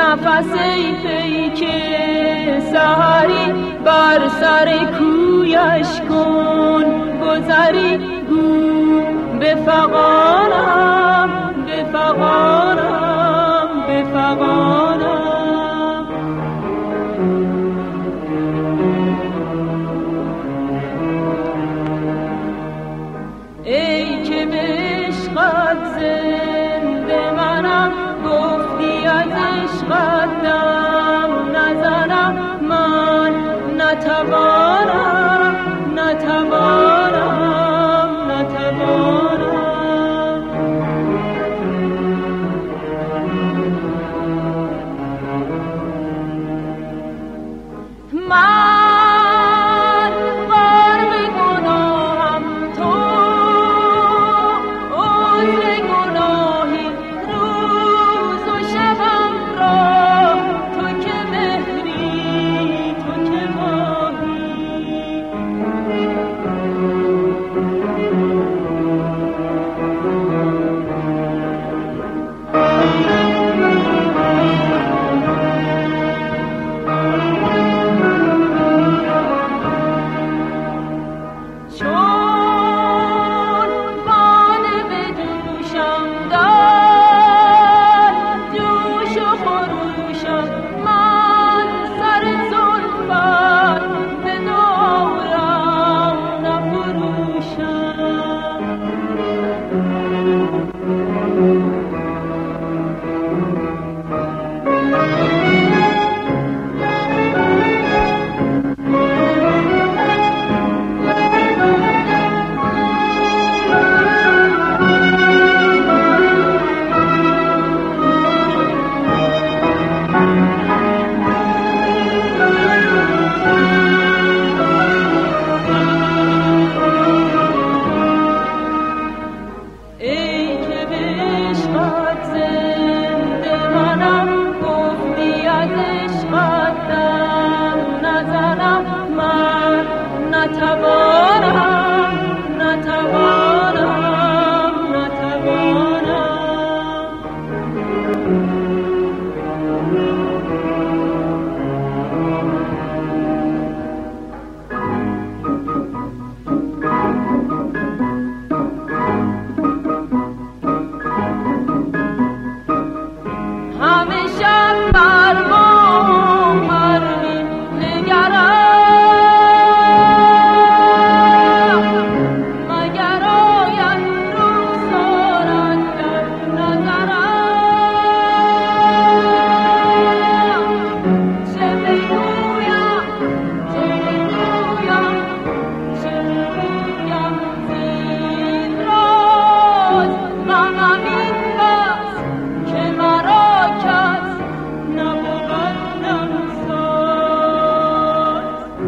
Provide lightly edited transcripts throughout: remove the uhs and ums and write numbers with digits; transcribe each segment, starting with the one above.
نفس پیک سحری بر سر کویش کن گذری گو بفغانم بفغانم بفغانم. ای که به عشقت زنده منم گفتی از عشقت دم نزنم من نتوانم نتوانم نتوانم. من غرق گناهم تو عذر گناهی روز و شبم را تو که مهری تو که ماهی. چون باده به دوشم در جوش و خروشم من سر زلفت به دورم نفروشم. ای که به عشقت زنده منم گفتی از عشقت دم نزنم من نتوانم نتوانم نتوانم. همیشه بر ما پروین نگرم مگر آید رخسارت در نظرم. چه بگویم چه بگویم چه بگویم زین راز غمم این بس که مرا کس نبود نمساز.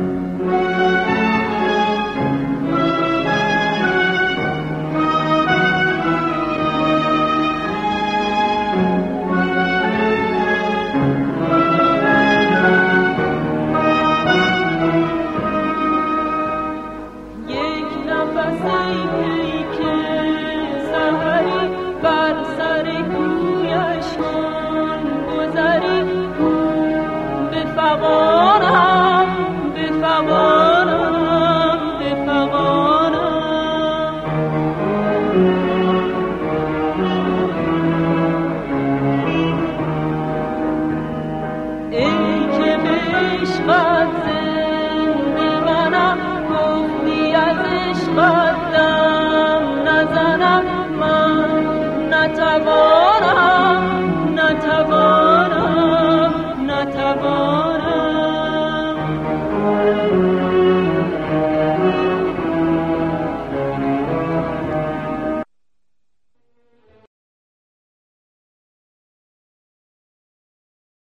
یک نفس پیک سحری بر سر کویش کن گذری بفغانم بفغانم بفغانم. ای که به عشقت زنده منم گفتی از عشقت